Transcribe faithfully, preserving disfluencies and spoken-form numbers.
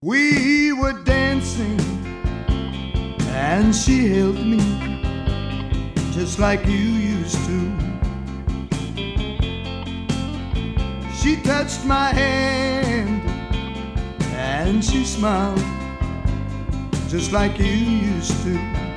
We were dancing and she held me just like you used to. She touched my hand and she smiled just like you used to.